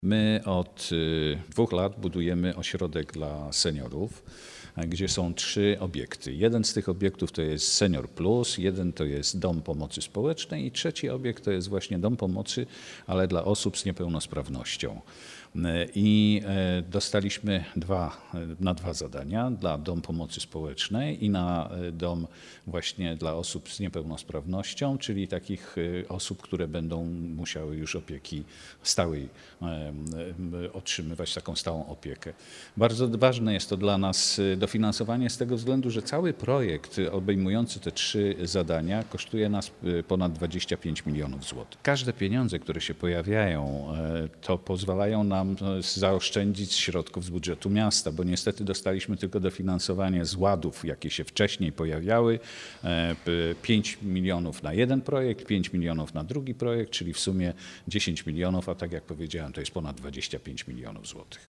My od 2 lat budujemy ośrodek dla seniorów, gdzie są 3 obiekty. Jeden z tych obiektów to jest Senior Plus, jeden to jest Dom Pomocy Społecznej i trzeci obiekt to jest właśnie Dom Pomocy, ale dla osób z niepełnosprawnością. I dostaliśmy na dwa zadania, dla Dom Pomocy Społecznej i na dom właśnie dla osób z niepełnosprawnością, czyli takich osób, które będą musiały już opieki stałej otrzymywać, taką stałą opiekę. Bardzo ważne jest to dla nas dofinansowanie z tego względu, że cały projekt obejmujący te 3 zadania kosztuje nas ponad 25 milionów złotych. Każde pieniądze, które się pojawiają, to pozwalają nam zaoszczędzić środków z budżetu miasta, bo niestety dostaliśmy tylko dofinansowanie z ładów, jakie się wcześniej pojawiały, 5 milionów na jeden projekt, 5 milionów na drugi projekt, czyli w sumie 10 milionów, a tak jak powiedziałem, to jest ponad 25 milionów złotych.